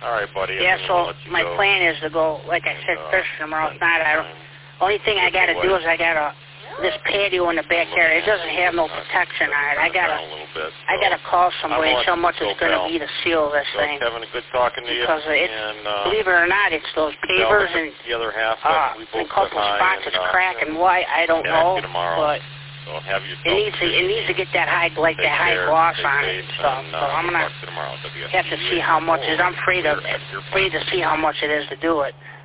All right, buddy. Yeah, so my plan is to go, like I said, fishing tomorrow. If not, only thing I got to do is I got this patio in the backyard. It doesn't have no protection on it. I gotta call somebody and tell how much it's going to be to seal this thing. Kevin, good talking to you. Because believe it or not, it's those pavers and the other half a couple spots it's cracking. Why I don't know, but it needs to get that high gloss on it and stuff. So I'm gonna have to see how much it is. I'm afraid to see how much it is to do it.